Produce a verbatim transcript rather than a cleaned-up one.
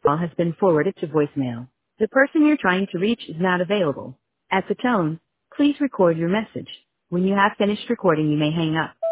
call has been forwarded to voicemail. The person you're trying to reach is not available. At the tone, please record your message. When you have finished recording, you may hang up.